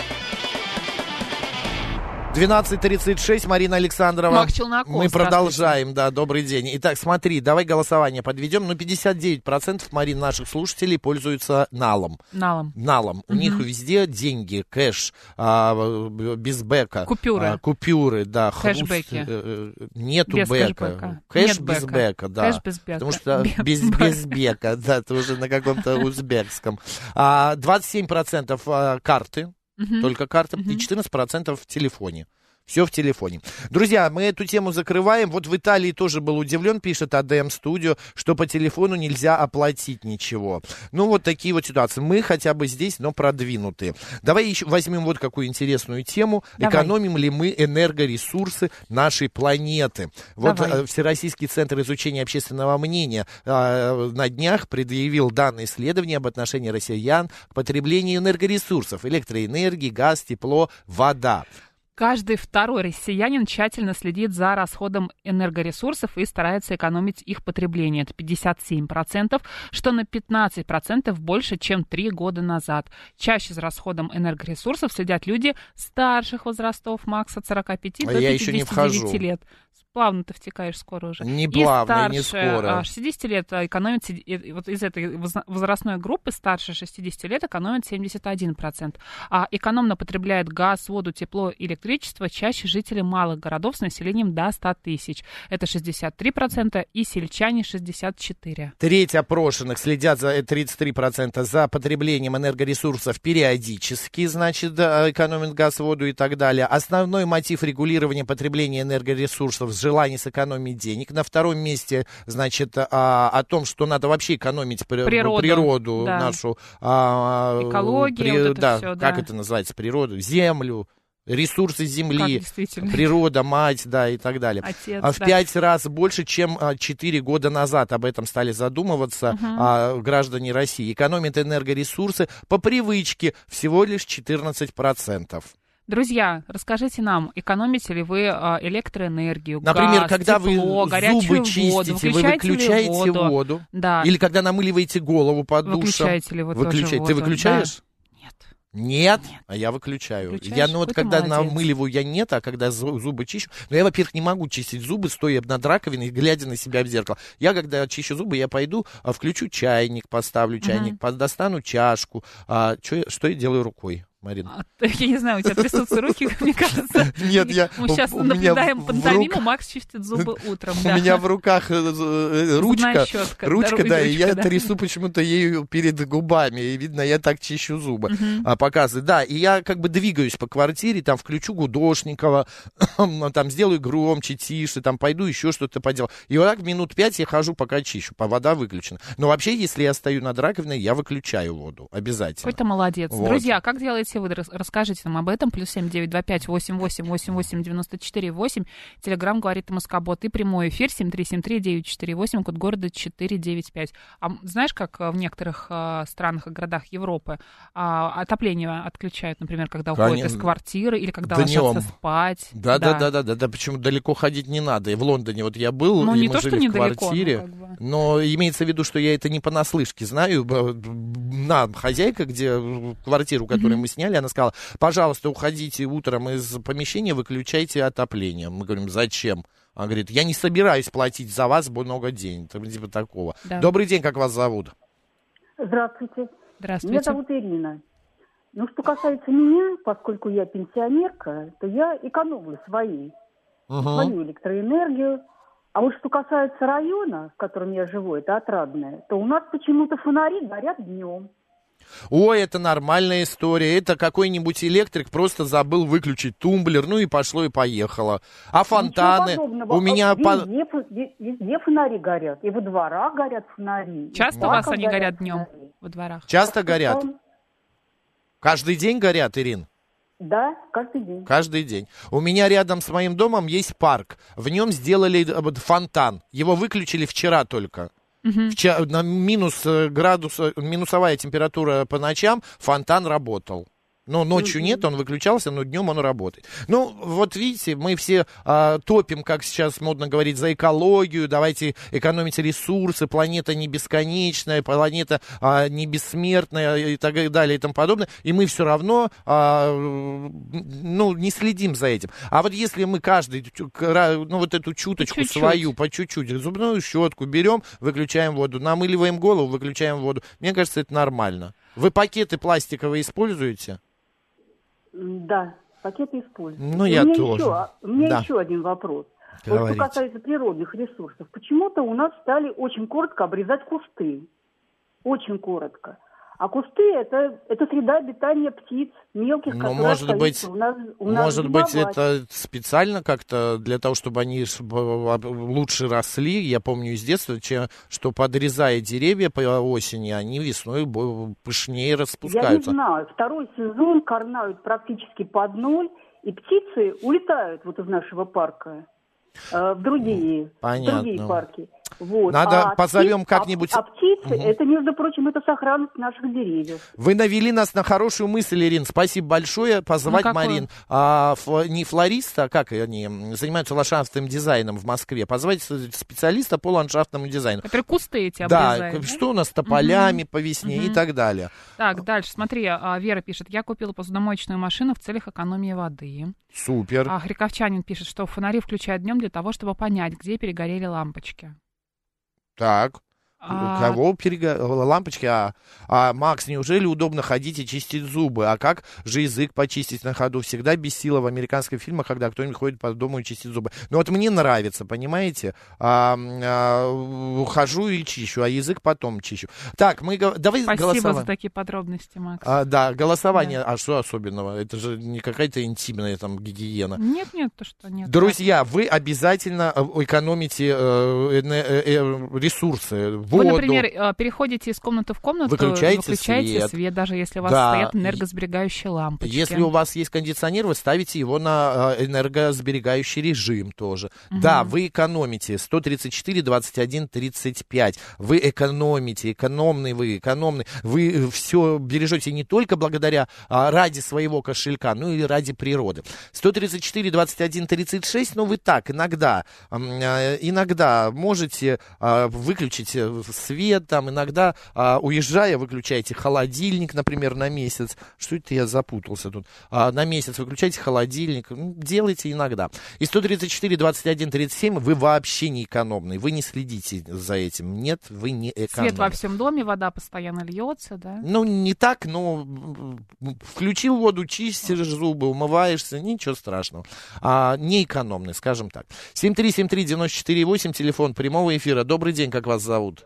двенадцать тридцать шесть, Марина Александрова. Мак Челноков, мы продолжаем, да, добрый день. Итак, смотри, давай голосование подведем. Ну, пятьдесят девять процентов, Марин, наших слушателей пользуются налом. Налом. Налом. Угу. У них везде деньги, кэш, а, без бэка. Купюры. А, купюры, да. Кэшбэки. Хруст, нету без бэка. Кэшбэка. Кэш Нет без бэка. бэка, да. Кэш без бэка. Потому что без, без, без бэка, да, это уже на каком-то узбекском. А, двадцать семь процентов карты, угу. только карты, угу. И четырнадцать процентов в телефоне. Все в телефоне. Друзья, мы эту тему закрываем. Вот в Италии тоже был удивлен, пишет АДМ Студио, что по телефону нельзя оплатить ничего. Ну, вот такие вот ситуации. Мы хотя бы здесь, но продвинутые. Давай еще возьмем вот какую интересную тему. Давай. Экономим ли мы энергоресурсы нашей планеты? Вот Давай. Всероссийский центр изучения общественного мнения э, на днях предъявил данные исследования об отношении россиян к потреблению энергоресурсов: электроэнергии, газ, тепло, вода. Каждый второй россиянин тщательно следит за расходом энергоресурсов и старается экономить их потребление. Это пятьдесят семь процентов, что на пятнадцать процентов больше, чем три года назад. Чаще за расходом энергоресурсов следят люди старших возрастов, Макс, от сорока пяти а до я еще не пятидесяти девяти вхожу. лет. Плавно ты втекаешь скоро уже. Не плавно, и не скоро. шестьдесят лет экономит, вот из этой возрастной группы старше шестидесяти лет экономит семьдесят один процент. А экономно потребляет газ, воду, тепло, электричество чаще жители малых городов с населением до ста тысяч. Это шестьдесят три процента и сельчане шестьдесят четыре процента. Треть опрошенных следят за тридцать три процента за потреблением энергоресурсов периодически, значит, экономят газ, воду и так далее. Основной мотив регулирования потребления энергоресурсов — желание сэкономить денег. На втором месте, значит, а, о том, что надо вообще экономить природу, природу да. нашу. А, экологию, при, вот это да, все, да. Как это называется? Природу, землю, ресурсы земли, как, природа, мать, да, и так далее. Отец, а в да. пять раз больше, чем четыре года назад. Об этом стали задумываться угу. а, граждане России. Экономят энергоресурсы по привычке всего лишь четырнадцать процентов. Друзья, расскажите нам, экономите ли вы электроэнергию, Например, газ, когда тепло, вы зубы чистите, воду, вы выключаете воду? воду? Да. Или когда намыливаете голову под душем? Выключаете ли вы Выключаете. тоже воду? Ты выключаешь? Да. Нет. Нет? Нет. А я выключаю. Выключаешь? Я, ну вот, Какой когда ты молодец. намыливаю, я нет, а когда зубы чищу... Ну, я, во-первых, не могу чистить зубы, стоя над раковиной, глядя на себя в зеркало. Я, когда чищу зубы, я пойду, включу чайник, поставлю чайник, uh-huh. достану чашку. А, что, что я делаю рукой? Марина. Я не знаю, у тебя трясутся руки, мне кажется. Нет, я... Мы сейчас наблюдаем пантомиму, Макс чистит зубы утром. У меня в руках ручка, ручка, да, и я трясу почему-то ею перед губами, и видно, я так чищу зубы, показываю. Да, и я как бы двигаюсь по квартире, там включу Гудошникова, там сделаю громче, тише, там пойду еще что-то поделаю. И вот так минут пять я хожу, пока чищу, вода выключена. Но вообще, если я стою над раковиной, я выключаю воду, обязательно. Какой ты молодец. Друзья, как делаете вы, расскажите нам об этом. Плюс семь девять два пять восемь восемь восемь восемь девяносто четыре восемь. Телеграм говорит МСК-бот. И прямой эфир семь три семь три девять четыре восемь, код города четыре девять пять. А знаешь, как в некоторых а, странах и городах Европы а, отопление отключают, например, когда уходят Конечно. из квартиры или когда Днем. ложатся спать? Да, да, да, да, да, да. Почему далеко ходить не надо. И в Лондоне вот я был, ну, и не мы то, жили что в квартире. Недалеко, ну, как бы. Но имеется в виду, что я это не понаслышке знаю. Нам хозяйка, где квартиру, которую mm-hmm. мы сняли, она сказала: пожалуйста, уходите утром из помещения, выключайте отопление. Мы говорим: зачем? Она говорит: я не собираюсь платить за вас много денег. Типа такого. Да. Добрый день, как вас зовут? Здравствуйте. Здравствуйте. Меня зовут Ирина. Ну, что касается меня, поскольку я пенсионерка, то я экономлю свои, угу. свою электроэнергию. А вот что касается района, в котором я живу, это Отрадное, то у нас почему-то фонари горят днем. Ой, это нормальная история. Это какой-нибудь электрик просто забыл выключить тумблер, ну и пошло и поехало. А фонтаны? У меня... Везде, по... везде фонари горят. И во дворах горят фонари. Часто у вас они горят днем во дворах? Часто горят? Каждый день горят, Ирин? Да, каждый день. Каждый день. У меня рядом с моим домом есть парк. В нем сделали фонтан. Его выключили вчера только. Uh-huh. Вчера, на минус градус, минусовая температура по ночам, фонтан работал. Но ночью uh-huh. нет, он выключался, но днем он работает. Ну, вот видите, мы все а, топим, как сейчас модно говорить, за экологию, давайте экономить ресурсы, планета не бесконечная, планета а, не бессмертная и так далее и тому подобное, и мы все равно а, ну, не следим за этим. А вот если мы каждый, ну, вот эту чуточку чуть-чуть. свою, по чуть-чуть, зубную щетку берем, выключаем воду, намыливаем голову, выключаем воду, мне кажется, это нормально. Вы пакеты пластиковые используете? Да, пакеты используют. Ну, я тоже. Еще, у меня да. еще один вопрос. Говорите. Вот, что касается природных ресурсов. Почему-то у нас стали очень коротко обрезать кусты. Очень коротко. А кусты это, это среда обитания птиц, мелких, ну, которые может быть, у нас, у нас может быть, это специально как-то для того, чтобы они лучше росли. Я помню из детства, что подрезая деревья по осени, они весной пышнее распускаются. Я не знаю. Второй сезон корнают практически под ноль, и птицы улетают вот из нашего парка э, в другие, в другие парки. Вот. Надо а позовем птиц, как-нибудь... А, а птицы, угу. это, между прочим, это сохранность наших деревьев. Вы навели нас на хорошую мысль, Ирин. Спасибо большое. Позвать ну, Марин. А, ф, не флориста, как они занимаются ландшафтным дизайном в Москве. Позвать специалиста по ландшафтному дизайну. Которые кусты эти обрезают. Да, да? что у нас с тополями угу. по весне угу. и так далее. Так, дальше, смотри, Вера пишет. Я купила посудомоечную машину в целях экономии воды. Супер. А Хриковчанин пишет, что фонари включают днем для того, чтобы понять, где перегорели лампочки. Так, а... кого перегорели лампочки? А, а, Макс, неужели удобно ходить и чистить зубы? А как же язык почистить на ходу? Всегда бесило в американских фильмах, когда кто-нибудь ходит по дому и чистит зубы. Ну вот мне нравится, понимаете? А, а, хожу и чищу, а язык потом чищу. Так, мы давай Спасибо голосование. за такие подробности, Макс. А, да, голосование. Да. А что особенного? Это же не какая-то интимная там гигиена. Нет, нет, то что нет. Друзья, вы обязательно экономите э, э, э, ресурсы. Вы, воду. например, переходите из комнаты в комнату, выключаете, выключаете свет. свет, даже если у вас да. стоят энергосберегающие лампочки. Если у вас есть кондиционер, вы ставите его на энергосберегающий режим тоже. Угу. Да, вы экономите. сто тридцать четыре двадцать один тридцать пять. Вы экономите, экономный вы, экономный. Вы все бережете не только благодаря, а, ради своего кошелька, но и ради природы. сто тридцать четыре двадцать один тридцать шесть, ну вы так, иногда, иногда можете а, выключить свет, там, иногда, а, уезжая, выключаете холодильник, например, на месяц. Что это я запутался тут? А, на месяц выключайте холодильник. Ну, делайте иногда. И сто тридцать четыре двадцать один тридцать семь вы вообще не экономный. Вы не следите за этим. Нет, вы не экономный. Свет во всем доме, вода постоянно льется, да? Ну, не так, но включил воду, чистишь зубы, умываешься, ничего страшного. А, не экономный, скажем так. семь три семь три девять четыре восемь, телефон прямого эфира. Добрый день, как вас зовут?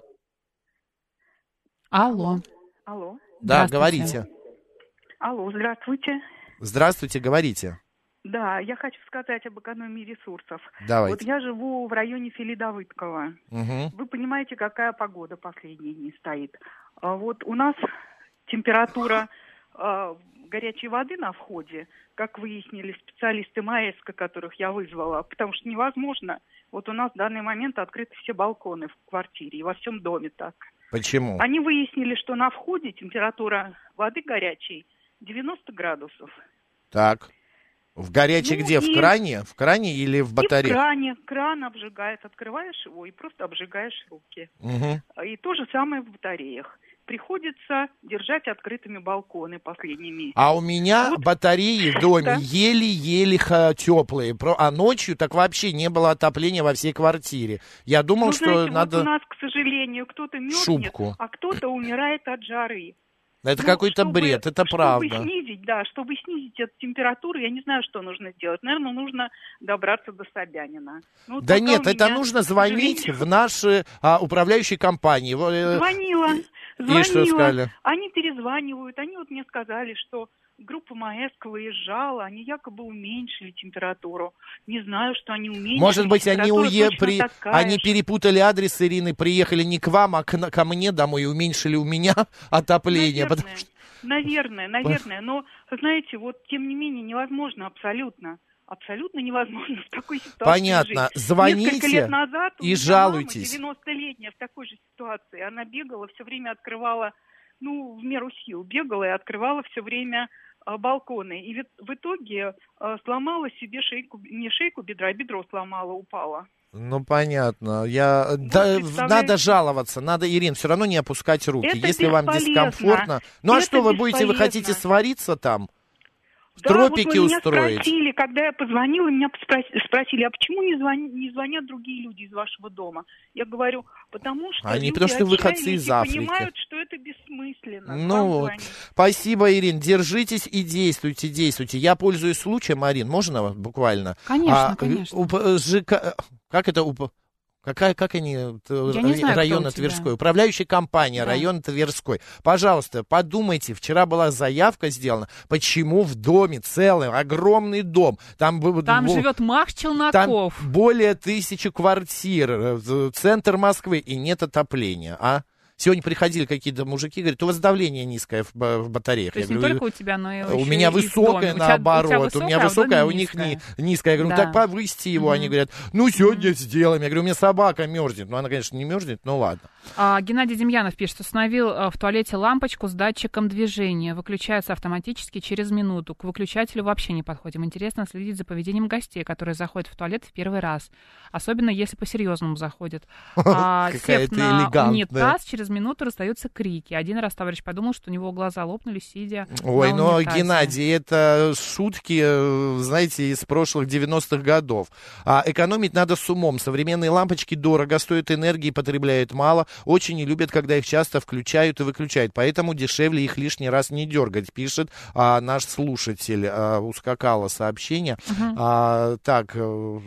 Алло. Алло. Да, говорите. Алло, здравствуйте. Здравствуйте, говорите. Да, я хочу сказать об экономии ресурсов. Давайте. Вот я живу в районе Филидовыткова. Угу. Вы понимаете, какая погода последние дни стоит. А вот у нас температура а, горячей воды на входе, как выяснили специалисты МАЭСКО, которых я вызвала, потому что невозможно. Вот у нас в данный момент открыты все балконы в квартире и во всем доме так. Почему? Они выяснили, что на входе температура воды горячей девяносто градусов. Так. В горячей ну, где? В кране? В кране или в батарее? В кране. Кран обжигает. Открываешь его и просто обжигаешь руки. Угу. И то же самое в батареях. Приходится держать открытыми балконы последними. А у меня вот. батареи в доме да. еле-еле теплые. А ночью так вообще не было отопления во всей квартире. Я думал, ну, что знаете, надо... Вот у нас, к сожалению, кто-то мерзнет, шубку. А кто-то умирает от жары. Это ну, чтобы, какой-то бред, это чтобы правда. Чтобы снизить, да, чтобы снизить эту температуру, я не знаю, что нужно сделать. Наверное, нужно добраться до Собянина. Ну, да нет, это нужно звонить в наши а, управляющие компании. Звонила, Звонила, и что сказали? Они перезванивают, они вот мне сказали, что группа МАЭСКО выезжала, они якобы уменьшили температуру. Не знаю, что они уменьшили. Может быть, они, уе... при... они же. перепутали адрес Ирины, приехали не к вам, а к... ко мне домой и уменьшили у меня отопление. Наверное, потому что... наверное, наверное. Но, знаете, вот тем не менее невозможно абсолютно. Абсолютно невозможно в такой ситуации Понятно. жить. Звоните Несколько лет назад и жалуйтесь. Мама, девяностолетняя, в такой же ситуации. Она бегала, все время открывала, ну, в меру сил, бегала и открывала все время а, балконы. И ведь в итоге а, сломала себе шейку, не шейку бедра, а бедро сломала, упала. Ну, понятно. Я... Вот, да, надо жаловаться, надо, Ирин, все равно не опускать руки. Это если вам дискомфортно... Ну, а Это что, вы будете, вы хотите свариться там? В да, тропике вот меня устроить. Спросили, когда я позвонила, меня спросили, а почему не звонят, не звонят другие люди из вашего дома? Я говорю, потому что Они люди потому что выходцы из Африки понимают, что это бессмысленно. Ну вот. Спасибо, Ирин. Держитесь и действуйте, действуйте. Я пользуюсь случаем, Марин, можно буквально? Конечно, а, конечно. Уп, ЖК, как это? Уп, Какая, как они, знаю, район Тверской, управляющая компания, да. Район Тверской. Пожалуйста, подумайте, вчера была заявка сделана, почему в доме целый, огромный дом. Там, там б, живет Мах Челноков. Там более тысячи квартир, центр Москвы, и нет отопления, а? Сегодня приходили какие-то мужики, говорят, у вас давление низкое в, в батареях. То есть я не говорю, только у тебя, но и у меня высокое, наоборот. У, тебя, у, у меня высокое, а у них не, низкое. Я говорю, да. ну так повысьте его. Mm-hmm. Они говорят, ну сегодня mm-hmm. сделаем. Я говорю, у меня собака мерзнет. Ну она, конечно, не мерзнет, но ладно. А, Геннадий Демьянов пишет, установил в туалете лампочку с датчиком движения. Выключается автоматически через минуту. К выключателю вообще не подходим. Интересно следить за поведением гостей, которые заходят в туалет в первый раз. Особенно, если по-серьезному заходят. А, сев на унитаз, через минуту раздаются крики. Один раз товарищ подумал, что у него глаза лопнули, сидя Ой, на но, унитазе. Геннадий, это шутки, знаете, из прошлых девяностых годов. А экономить надо с умом. Современные лампочки дорого, стоят энергии, потребляют мало. Очень не любят, когда их часто включают и выключают. Поэтому дешевле их лишний раз не дергать, пишет а, наш слушатель. А, ускакало сообщение. Uh-huh. А, так,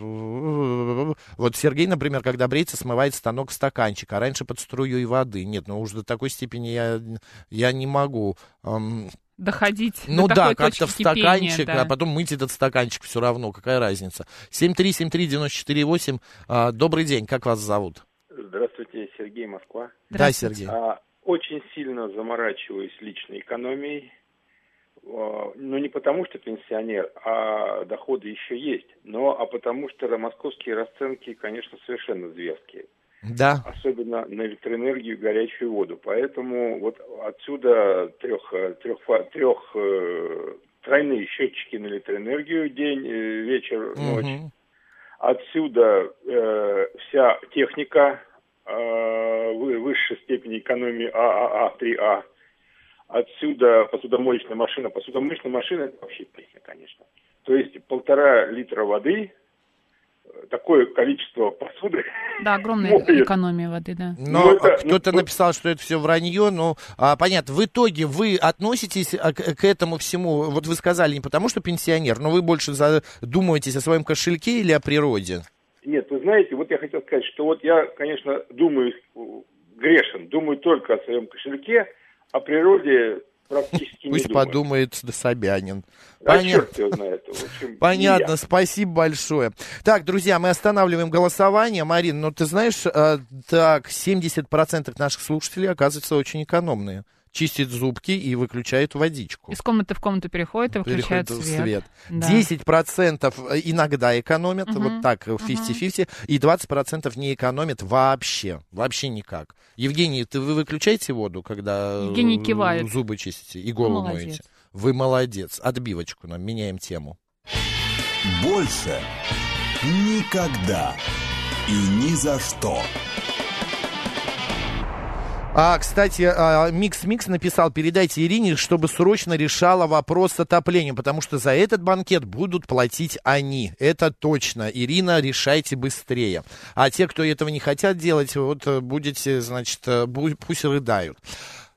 вот Сергей, например, когда бреется, смывает станок в стаканчик, а раньше под струей воды. Нет, ну уж до такой степени я, я не могу... Эм... доходить ну до да, такой как-то в кипения, стаканчик, да. а потом мыть этот стаканчик все равно, какая разница. семь три семь три девять четыре восемь. А, добрый день, как вас зовут? Здравствуйте, Сергей, Москва. Да, Сергей. А, очень сильно заморачиваюсь личной экономией, а, но не потому, что пенсионер, а доходы еще есть, но а потому что московские расценки, конечно, совершенно зверские. Да. Особенно на электроэнергию и горячую воду. Поэтому вот отсюда трех, трех, трех э, тройные счетчики на электроэнергию, день, э, вечер, ночь. Угу. Отсюда э, вся техника э, высшей степени экономии ААА, три А. Отсюда посудомоечная машина. Посудомоечная машина — это вообще песня, конечно. То есть полтора литра воды, такое количество посуды. Да, огромная моет. Экономия воды, да. Но ну, это, кто-то ну, написал, что это все вранье, ну, а, понятно. В итоге вы относитесь к, к этому всему, вот вы сказали, не потому что пенсионер, но вы больше задумываетесь о своем кошельке или о природе? Нет, вы знаете, вот я хотел сказать, что вот я, конечно, думаю, грешен, думаю только о своем кошельке, о природе практически не Пусть думаю. подумает Собянин. Да, Понят... черт его знает. В общем, Понятно, спасибо большое. Так, друзья, мы останавливаем голосование. Марин, ну ты знаешь, э, так, семьдесят процентов наших слушателей, оказывается, очень экономные. Чистит зубки и выключает водичку. Из комнаты в комнату переходит и выключает переходит свет. свет. Да. десять процентов иногда экономят, uh-huh, вот так, пятьдесят на пятьдесят, uh-huh. и двадцать процентов не экономят вообще, вообще никак. Евгений, ты, вы выключаете воду, когда Евгений кивает. Зубы чистите и голову молодец. моете? Вы молодец. Отбивочку нам, меняем тему. Больше никогда и ни за что. А, кстати, Микс-Микс написал, передайте Ирине, чтобы срочно решала вопрос с отоплением, потому что за этот банкет будут платить они. Это точно. Ирина, решайте быстрее. А те, кто этого не хотят делать, вот будете, значит, пусть рыдают.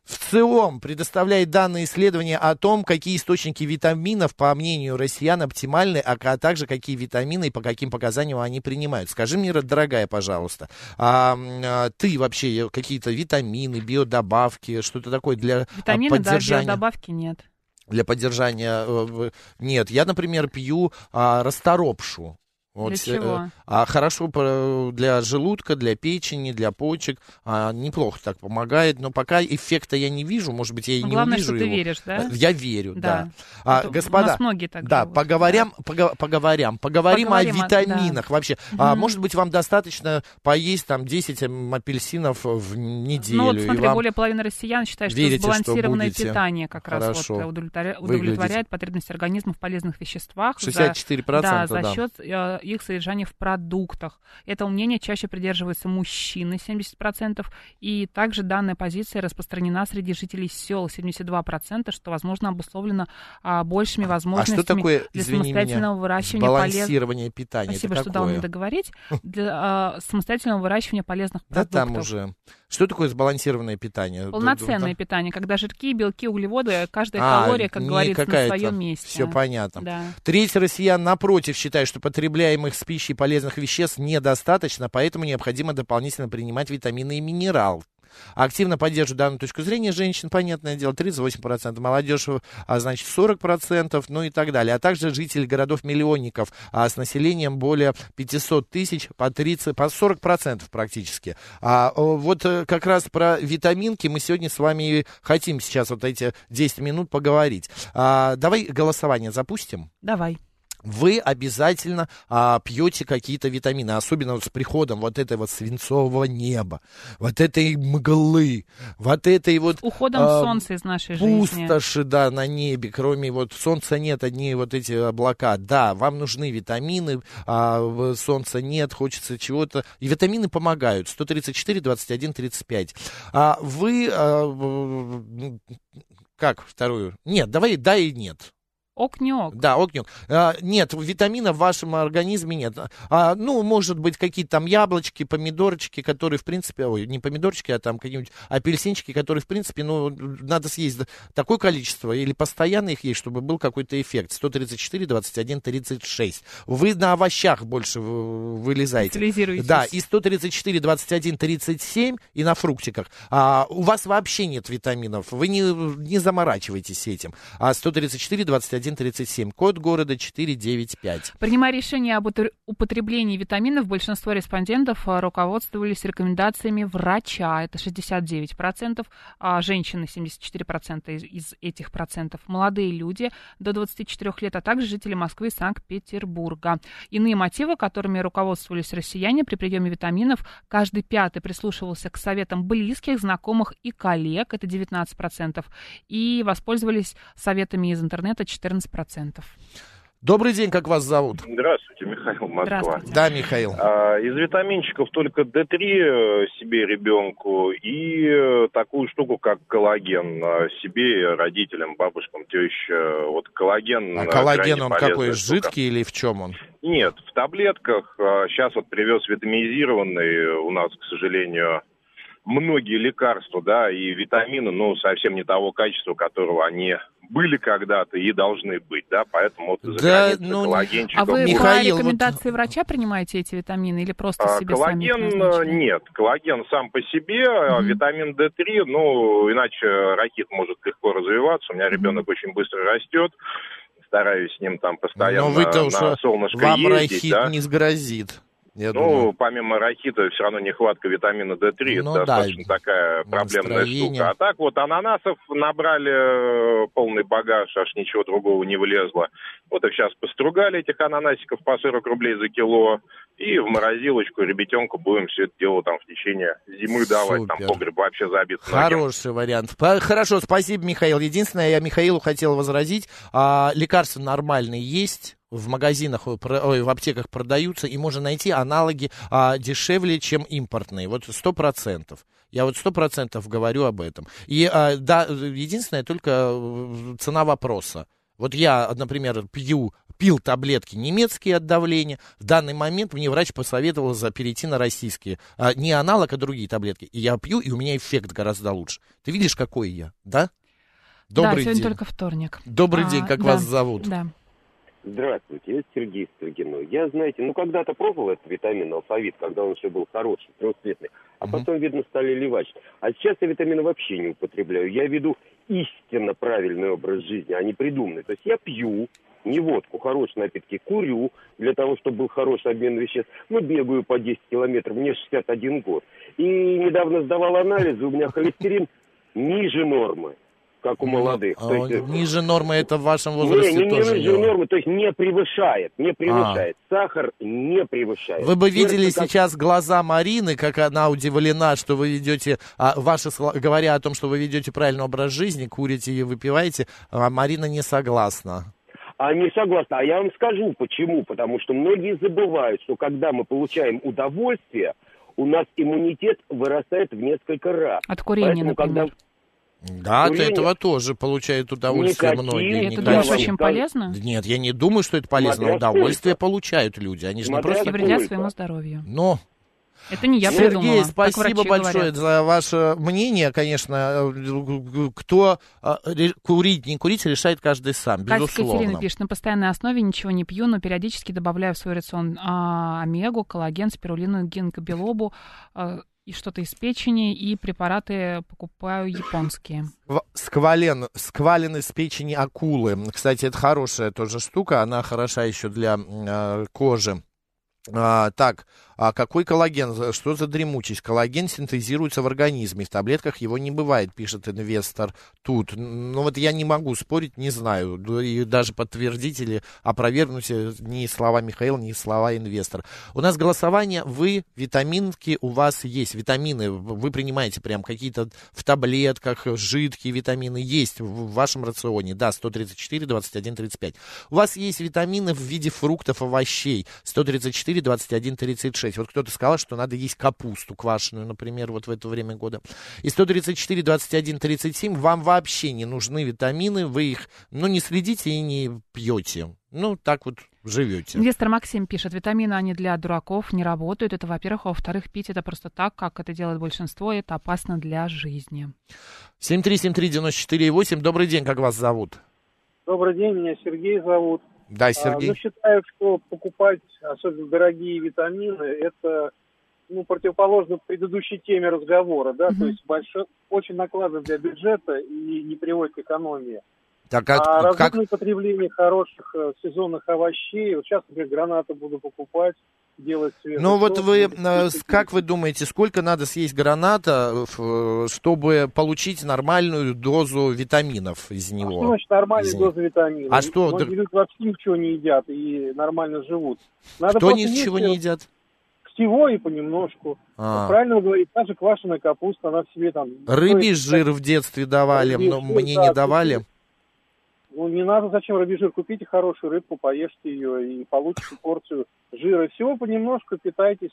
ВЦИОМ предоставляет данные исследования о том, какие источники витаминов, по мнению россиян, оптимальны, а также какие витамины и по каким показаниям они принимают. Скажи мне, дорогая, пожалуйста, а, а ты вообще какие-то витамины, биодобавки, что-то такое для Витамины, поддержания? Да, биодобавки нет. Для поддержания нет. Я, например, пью а, расторопшу. Вот, для чего? А хорошо для желудка, для печени, для почек. А, неплохо так помогает, но пока эффекта я не вижу. Может быть, я и не Главное, увижу что его. ты веришь, да? Я верю, да. да. А, господа, у нас многие так да, живут. поговорим, Да. пого- поговорим, поговорим, Поговорим о о- витаминах да. вообще. Угу. А, может быть, вам достаточно поесть там десять апельсинов в неделю. Ну вот смотри, и вам... более половины россиян считают, что верите, сбалансированное что будете питание как раз хорошо вот удовлетворяет, выглядеть. удовлетворяет потребность организма в полезных веществах. шестьдесят четыре процента, за, да, да. за счет э, их содержания в продуктах. Этого мнения чаще придерживаются мужчины, семьдесят процентов, и также данная позиция распространена среди жителей сел, семьдесят два процента, что, возможно, обусловлено а, большими возможностями а что такое, для извини самостоятельного меня, выращивания сбалансирование полез... питания? Спасибо, это что дал какое? мне договорить. Для а, самостоятельного выращивания полезных Да продуктов. там уже. Что такое сбалансированное питание? Полноценное питание, когда жирки, белки, углеводы, каждая а, калория, как говорится, на своем месте. Все понятно. Да. Треть россиян, напротив, считают, что потребляемых с пищей полезных веществ недостаточно, поэтому необходимо дополнительно принимать витамины и минерал. Активно поддерживают данную точку зрения женщин, понятное дело, тридцать восемь процентов, молодежь, а, значит, сорок процентов, ну и так далее. А также жители городов-миллионников а, с населением более пятьсот тысяч, по, тридцать, по сорок процентов практически. А, вот как раз про витаминки мы сегодня с вами и хотим сейчас вот эти десять минут поговорить. А, давай голосование запустим. Давай. Вы обязательно а, пьете какие-то витамины, особенно вот с приходом вот этой вот свинцового неба, вот этой мглы, вот этой вот... Уходом а, солнца из нашей жизни. Пустоши, да, на небе, кроме вот солнца нет, одни вот эти облака. Да, вам нужны витамины, а, солнца нет, хочется чего-то. И витамины помогают. сто тридцать четыре, двадцать один, тридцать пять. А вы... А, как вторую? Нет, давай да и нет. Ок, не ок. Да, ок, не ок. А, нет, витамина в вашем организме нет. А, ну, может быть, какие-то там яблочки, помидорчики, которые, в принципе, ой, не помидорчики, а там какие-нибудь апельсинчики, которые, в принципе, ну, надо съесть такое количество или постоянно их есть, чтобы был какой-то эффект. сто тридцать четыре, двадцать один, тридцать шесть. Вы на овощах больше вылезаете. Специализируетесь. Да, и сто тридцать четыре, двадцать один, тридцать семь, и на фруктиках. А, у вас вообще нет витаминов, вы не, не заморачиваетесь этим. А сто тридцать четыре, двадцать один, тридцать семь, код города четыреста девяносто пять. Принимая решение об употреблении витаминов, большинство респондентов руководствовались рекомендациями врача, это шестьдесят девять процентов, а женщины семьдесят четыре процента из, из этих процентов, молодые люди до двадцати четырёх лет, а также жители Москвы и Санкт-Петербурга. Иные мотивы, которыми руководствовались россияне при приеме витаминов: каждый пятый прислушивался к советам близких, знакомых и коллег, это девятнадцать процентов, и воспользовались советами из интернета четырнадцать процентов. Добрый день, как вас зовут? Здравствуйте, Михаил, Москва. Да, Михаил. А, из витаминчиков только дэ три себе, ребенку, и такую штуку, как коллаген, себе, родителям, бабушкам, теще. Вот коллаген... А коллаген, он какой, штука. жидкий или в чем он? Нет, в таблетках. Сейчас вот привез витаминизированный, у нас, к сожалению, многие лекарства, да, и витамины, ну, совсем не того качества, которого они были когда-то и должны быть, да, поэтому вот из-за да, границы ну, коллагенчиков... А вы Михаил, по рекомендации вот... врача принимаете эти витамины или просто а, себе коллаген сами нет, коллаген сам по себе, mm-hmm. витамин дэ три, ну, иначе рахит может легко развиваться, у меня ребенок mm-hmm. очень быстро растет, стараюсь с ним там постоянно на солнышко вам ездить, рахит да. не сгрозит. Я ну, думаю. помимо рахита, все равно нехватка витамина дэ три, ну, это да, достаточно такая проблемная настроение. штука. А так вот ананасов набрали полный багаж, аж ничего другого не влезло. Вот и сейчас постругали этих ананасиков по сорок рублей за кило, и в морозилочку ребятенку будем все это дело там в течение зимы давать. Супер. Там погреб вообще забит. Хороший вариант. Хорошо, спасибо, Михаил. Единственное, я Михаилу хотел возразить, а, лекарства нормальные есть. В магазинах, ой, в аптеках продаются, и можно найти аналоги а, дешевле, чем импортные. Вот сто процентов. Я вот сто процентов говорю об этом. И, а, да, единственное, только цена вопроса. Вот я, например, пью, пил таблетки немецкие от давления. В данный момент мне врач посоветовал за перейти на российские. А, не аналог, а другие таблетки. И я пью, и у меня эффект гораздо лучше. Ты видишь, какой я, да? Добрый да, сегодня день. только вторник. Добрый а, день, как да, вас зовут? Да. Здравствуйте, это Сергей Строгиной. Я, знаете, ну когда-то пробовал этот витамин алфавит, когда он еще был хороший, трехцветный, а угу. потом, видно, стали ливачить. А сейчас я витамины вообще не употребляю. Я веду истинно правильный образ жизни, а не придуманный. То есть я пью не водку, хорошие напитки, курю для того, чтобы был хороший обмен веществ, ну, бегаю по десять километров, мне шестьдесят один год. И недавно сдавал анализы, у меня холестерин ниже нормы, как у молодых. Ну, то есть, ниже нормы это в вашем возрасте не, не, тоже не ниже нормы, то есть не превышает, не превышает. А. Сахар не превышает. Вы бы видели Сердце, сейчас как... глаза Марины, как она удивлена, что вы ведете, а, ваши, говоря о том, что вы ведете правильный образ жизни, курите и выпиваете, а Марина не согласна. А не согласна. А я вам скажу почему. Потому что многие забывают, что когда мы получаем удовольствие, у нас иммунитет вырастает в несколько раз. От курения, Поэтому, например. Когда... Да, Курение... от этого тоже получают удовольствие Никотин, многие. Это, думаешь, очень полезно? Нет, я не думаю, что это полезно. Смотря удовольствие сколько. Получают люди. Они же Смотря не просто... И вредят своему здоровью. Но... Это не я Сергей, придумала. спасибо большое говорят. за ваше мнение. Конечно, кто курить, не курить, решает каждый сам, Катя безусловно. Катерина пишет, на постоянной основе ничего не пью, но периодически добавляю в свой рацион а, омегу, коллаген, спирулину, гинкобилобу, а, и что-то из печени, и препараты покупаю японские. Сквален, сквален из печени акулы. Кстати, это хорошая тоже штука, она хороша еще для э, кожи. А, так, а какой коллаген? Что за дремучесть? Коллаген синтезируется в организме, в таблетках его не бывает, пишет инвестор тут. Ну вот я не могу спорить, не знаю, и даже подтвердить или опровергнуть ни слова Михаила, ни слова инвестора. У нас голосование, вы, витаминки у вас есть, витамины, вы принимаете прям какие-то в таблетках, жидкие витамины есть в вашем рационе, да, сто тридцать четыре, двадцать один, тридцать пять. У вас есть витамины в виде фруктов, овощей, сто тридцать четыре, двадцать один, тридцать шесть. Вот кто-то сказал, что надо есть капусту квашеную, например, вот в это время года. И сто тридцать четыре, двадцать один, тридцать семь, вам вообще не нужны витамины, вы их, ну, не следите и не пьете. Ну, так вот живете. Инвестор Максим пишет, витамины, они для дураков не работают. Это, во-первых. А во-вторых, пить это просто так, как это делает большинство, и это опасно для жизни. семь три семь три девять четыре восемь. Добрый день, как вас зовут? Добрый день, меня Сергей зовут. Да, Сергей. А, ну, считаю, что покупать особенно дорогие витамины, это, ну, противоположно предыдущей теме разговора, да, mm-hmm. то есть большой, очень накладно для бюджета и не приводит к экономии. Так, а а разумное как... потребление хороших э, сезонных овощей, вот сейчас, например, гранаты буду покупать, делать свежий Ну вот сок, вы, и... как вы думаете, сколько надо съесть граната, чтобы получить нормальную дозу витаминов из него? А что значит нормальная доза витаминов? А что? Многие люди вообще ничего не едят и нормально живут. Надо Кто ничего не едят? Всего и понемножку. А. Правильно вы говорите, та же квашеная капуста, она в себе там... Рыбий жир в детстве давали, но жир, мне да, не давали. Ну, не надо, зачем рыбий жир? Купите хорошую рыбку, поешьте ее и получите порцию жира. Всего понемножку питайтесь.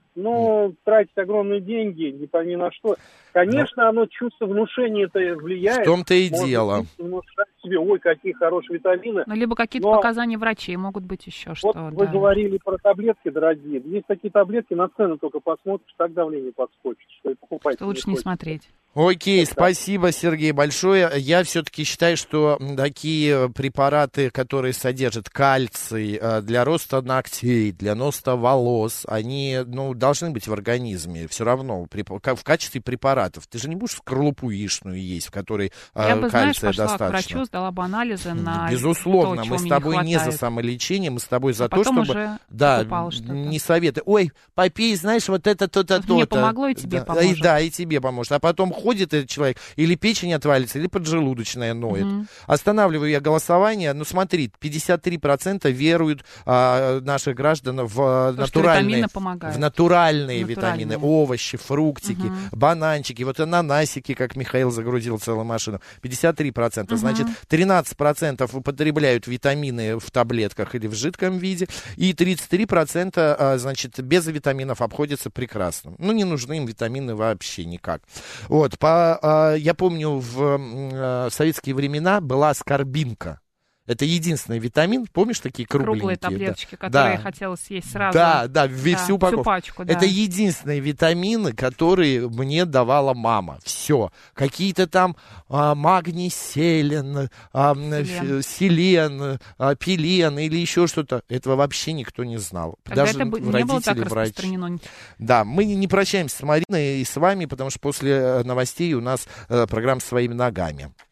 Но тратить огромные деньги ни, по, ни на что. Конечно, оно чувство внушения это влияет. В том-то и Можно дело. Внушать себе, ой, какие хорошие витамины. Ну, либо какие-то но... показания врачей могут быть еще вот что. Вы да. говорили про таблетки дорогие. Есть такие таблетки, на цену только посмотришь, так давление подскочит, что и покупать. Что лучше не, не смотреть. Окей, okay, спасибо, Сергей, большое. Я все-таки считаю, что такие препараты, которые содержат кальций для роста ногтей, для роста волос, они, ну, должны быть в организме все равно в качестве препаратов. Ты же не будешь скорлупу яичную есть, в которой Я бы, знаешь, кальция пошла достаточно. К врачу, сдала бы анализы на Безусловно, то, мы с не тобой не, не за самолечение, мы с тобой за а то, чтобы... Уже да, не советы. Ой, попей, знаешь, вот это, то-то, то-то. Мне помогло, и тебе да, поможет. И, да, и тебе поможет. А потом ходит этот человек, или печень отвалится, или поджелудочная ноет. Mm-hmm. Останавливаю я голосование. Ну, смотри, пятьдесят три процента веруют а, наших граждан в то, натуральные, в натуральные витамины, овощи, фруктики, mm-hmm. бананчики, вот ананасики, как Михаил загрузил целую машину. пятьдесят три процента. Mm-hmm. Значит, тринадцать процентов употребляют витамины в таблетках или в жидком виде, и тридцать три процента, а, значит, без витаминов обходятся прекрасно. Ну, не нужны им витамины вообще никак. Вот, по... А, я помню, в э, советские времена была аскорбинка. Это единственный витамин. Помнишь такие кругленькие? Круглые таблеточки, да. которые да. я хотела съесть сразу. Да, да, да, всю упаковку. Всю пачку, да. Это единственные витамины, которые мне давала мама. Все. Какие-то там а, магний, селен, а, селен, селен а, пилен или еще что-то. Этого вообще никто не знал. Тогда Даже это бы родители, не было так врачи. распространено. Да, мы не прощаемся с Мариной и с вами, потому что после новостей у нас э, программа «Своими ногами».